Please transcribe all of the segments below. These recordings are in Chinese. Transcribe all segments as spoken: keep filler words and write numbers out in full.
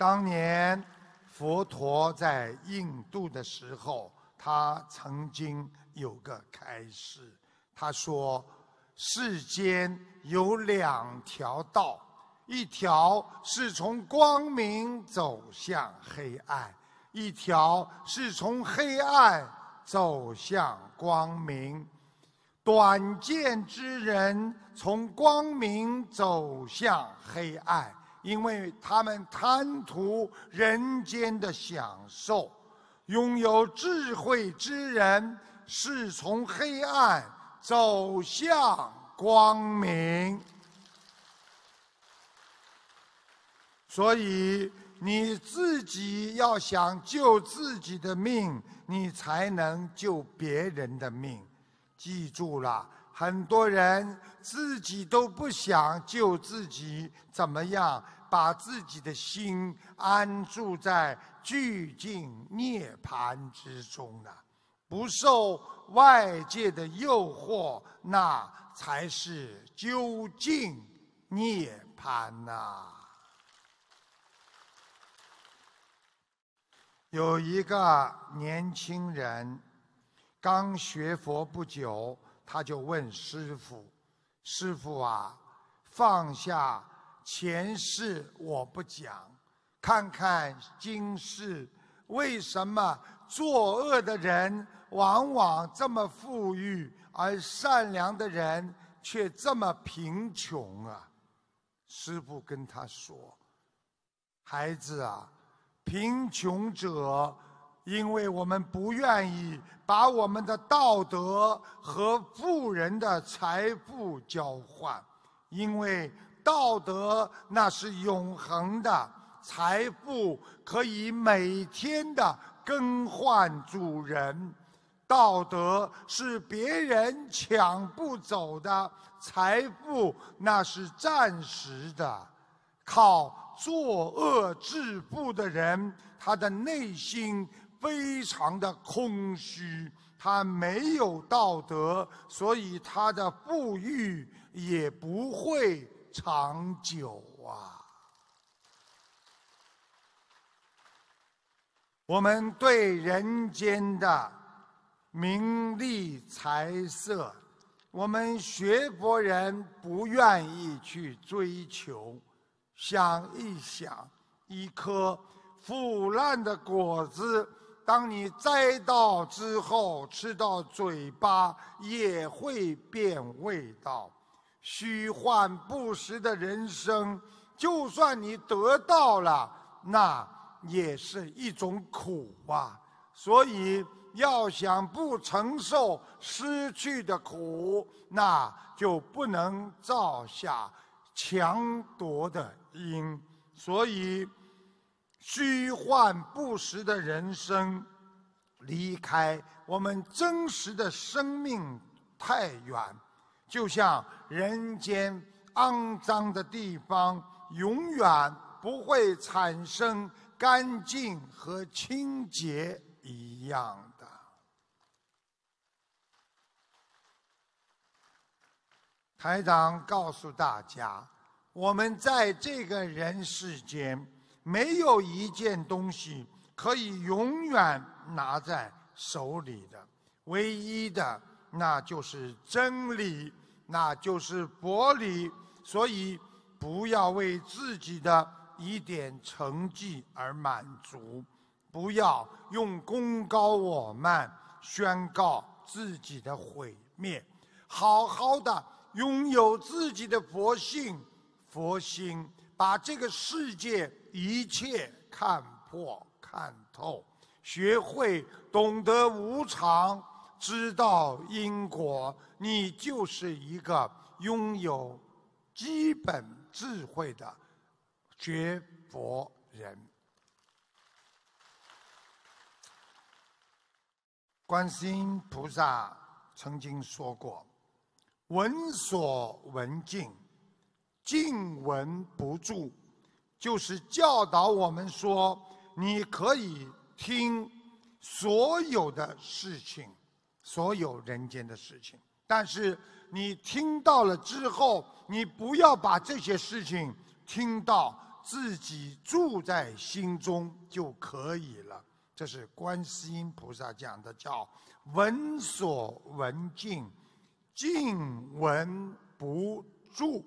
当年佛陀在印度的时候，他曾经有个开示，他说：世间有两条道，一条是从光明走向黑暗，一条是从黑暗走向光明。短见之人从光明走向黑暗，因为他们贪图人间的享受；拥有智慧之人是从黑暗走向光明。所以你自己要想救自己的命，你才能救别人的命。记住了，很多人自己都不想救自己，怎么样把自己的心安住在寂静涅槃之中呢？不受外界的诱惑，那才是究竟涅槃呐。有一个年轻人刚学佛不久，他就问师父：师父啊，放下前世我不讲，看看今世，为什么作恶的人往往这么富裕，而善良的人却这么贫穷啊？师父跟他说：孩子啊，贫穷者因为我们不愿意把我们的道德和富人的财富交换，因为道德那是永恒的，财富可以每天的更换主人。道德是别人抢不走的，财富那是暂时的。靠作恶致富的人，他的内心非常的空虚，他没有道德，所以他的富裕也不会长久啊。我们对人间的名利财色，我们学佛人不愿意去追求。想一想，一颗腐烂的果子，当你摘到之后，吃到嘴巴也会变味道。虚幻不实的人生，就算你得到了，那也是一种苦啊。所以要想不承受失去的苦，那就不能造下强夺的因。所以虚幻不实的人生，离开我们真实的生命太远，就像人间肮脏的地方永远不会产生干净和清洁一样的。台长告诉大家，我们在这个人世间，没有一件东西可以永远拿在手里的，唯一的那就是真理，那就是佛理。所以不要为自己的一点成绩而满足，不要用功高我慢宣告自己的毁灭，好好的拥有自己的佛性、佛心，把这个世界一切看破看透，学会懂得无常，知道因果，你就是一个拥有基本智慧的学佛人。观世音菩萨曾经说过：闻所闻尽，尽闻不住，就是教导我们说，你可以听所有的事情，所有人间的事情，但是你听到了之后，你不要把这些事情听到自己住在心中就可以了。这是观世音菩萨讲的，叫闻所闻尽，尽闻不住。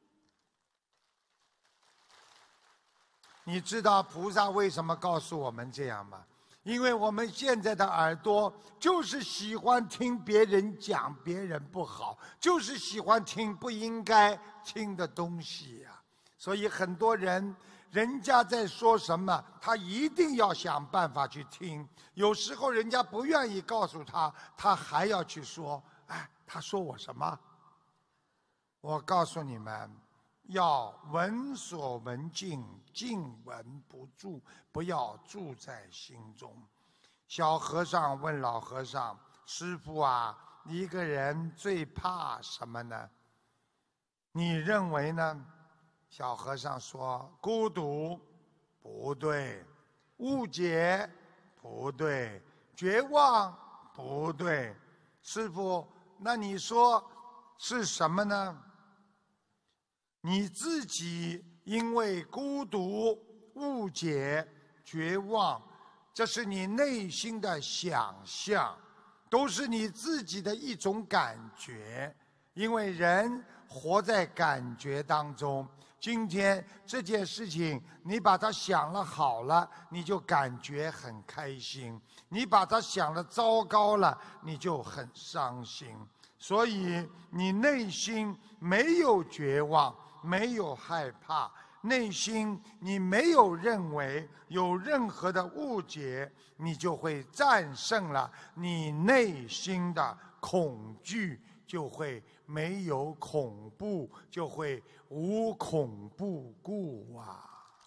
你知道菩萨为什么告诉我们这样吗？因为我们现在的耳朵就是喜欢听别人讲别人不好，就是喜欢听不应该听的东西呀、啊。所以很多人，人家在说什么，他一定要想办法去听。有时候人家不愿意告诉他，他还要去说，哎，他说我什么？我告诉你们，要闻所闻尽，尽闻不住，不要住在心中。小和尚问老和尚：“师父啊，一个人最怕什么呢？你认为呢？”小和尚说：“孤独，不对；误解，不对；绝望，不对。师父，那你说是什么呢？”你自己因为孤独、误解、绝望，这是你内心的想象，都是你自己的一种感觉。因为人活在感觉当中，今天这件事情你把它想了好了，你就感觉很开心；你把它想了糟糕了，你就很伤心。所以你内心没有绝望，没有害怕，内心你没有认为有任何的误解，你就会战胜了你内心的恐惧，就会没有恐怖，就会无恐怖故啊。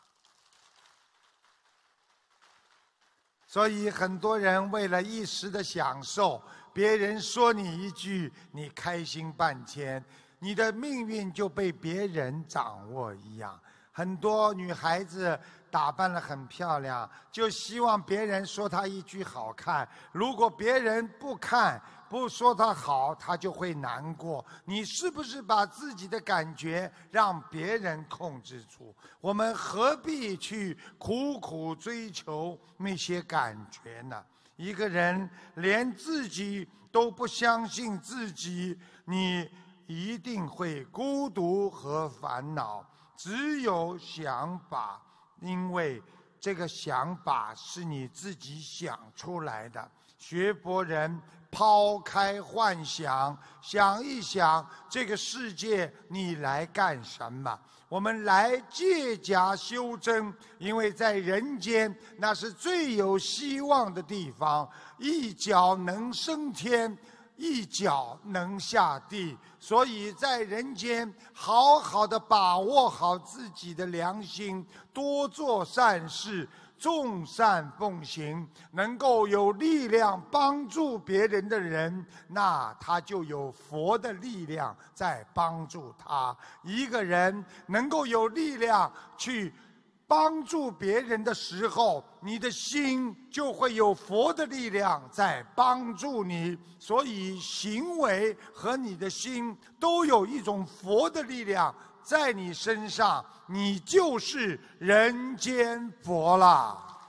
所以很多人为了一时的享受，别人说你一句，你开心半天，你的命运就被别人掌握一样。很多女孩子打扮得很漂亮，就希望别人说她一句好看。如果别人不看，不说她好，她就会难过。你是不是把自己的感觉让别人控制住？我们何必去苦苦追求那些感觉呢？一个人连自己都不相信自己，你一定会孤独和烦恼。只有想法，因为这个想法是你自己想出来的。学佛人抛开幻想，想一想这个世界你来干什么？我们来借假修真，因为在人间那是最有希望的地方，一脚能升天，一脚能下地。所以在人间好好的把握好自己的良心，多做善事，众善奉行，能够有力量帮助别人的人，那他就有佛的力量在帮助他。一个人能够有力量去帮助别人的时候，你的心就会有佛的力量在帮助你。所以行为和你的心都有一种佛的力量在你身上，你就是人间佛了。